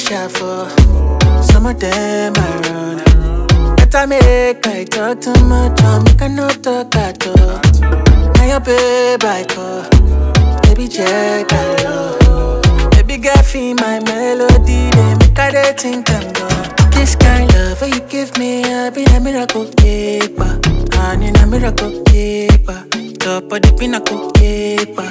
shuffle. Some of them I run. That I make I talk too much, I make I no talk at all. Now your babe I call, baby check that love. Baby girl feel my melody, they make I they think I'm gone. This kind of love you give me, I be a miracle keeper. I need a miracle keeper. Top of the pinnacle keeper.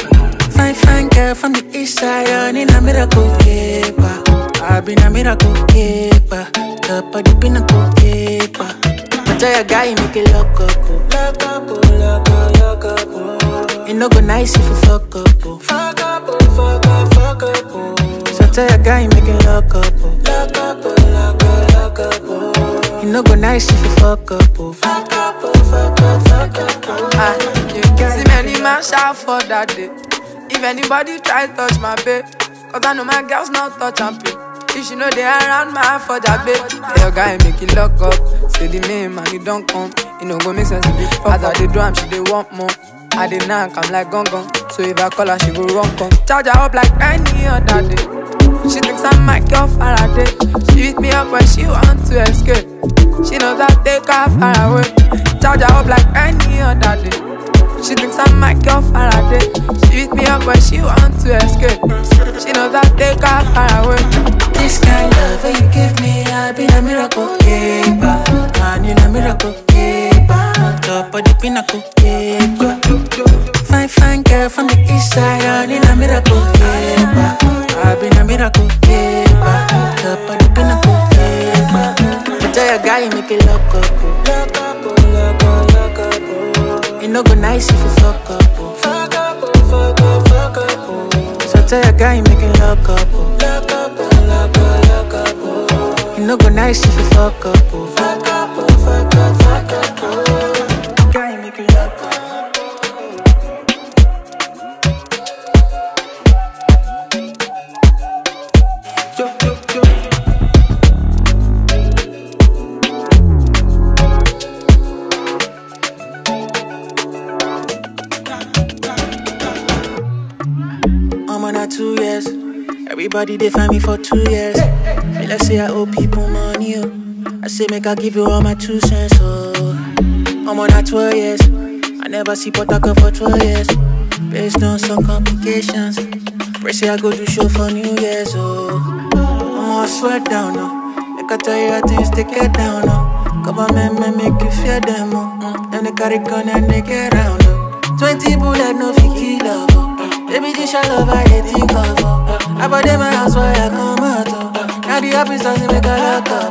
Fine girl from the east side, I need a miracle keeper. I been a miracle keeper. Top of the pinnacle keeper. I tell your guy, make it lock up. Lock up, lock up, lock up. It no go nice if you fuck up. Fuck up, fuck up, fuck up. So tell your guy, make it lock up. Lock up, lock up, lock up. It no go nice if you fuck up. Fuck up, fuck up, fuck up. You can see many man shout for that day. If anybody try to touch my babe, cause I know my girls not touch and pay. If she know they around my for that babe, tell your guy make it lock up. Say the name and it don't come. It no go make sense if it fuck. As I dey drum, she dey want more. I dey knock, I'm like gong. So if I call her, she go run come. Charge her up like any other day. She thinks I'm my girl Faraday. She beat me up when she want to escape. She knows I take her far away. Charge her up like any other day. She thinks I'm my girl Faraday. She beat me up when she want to escape. She knows I take her far away. This kind of love you give me, I be a miracle keeper. I need a miracle keeper. Top of the pinnacle keeper. Fine girl from the east side, I need a miracle keeper. I been a miracle keeper. Top of the pinnacle keeper. I tell your guy, make it lock up. Lock up, lock up, lock up. It no go nice if you fuck up. Fuck up, fuck up, fuck up. So tell your guy, make it lock up. Lock up, lock up, lock up. It no go nice if you fuck up. Fuck up, fuck up, fuck up. Guy, make it lock up. I'm on 2 years. Everybody they find me for 2 years. Hey, let's say I owe people money. Oh. I say make I give you all my 2 cents. Oh. I'm on 12 years. I never see Potaka for 12 years. Based on some complications. Pray say I go do show for New Year's. Oh. I'm all sweat down. Oh. Make I tell you how things take it down. Oh. Government may make you fear them. Oh. Then they carry gun and they get round. Oh. 20 bullet no fi kill love. Oh. Baby, this your love, I hate think of. I bought them my house where I come out. Now the office doesn't make a lock up.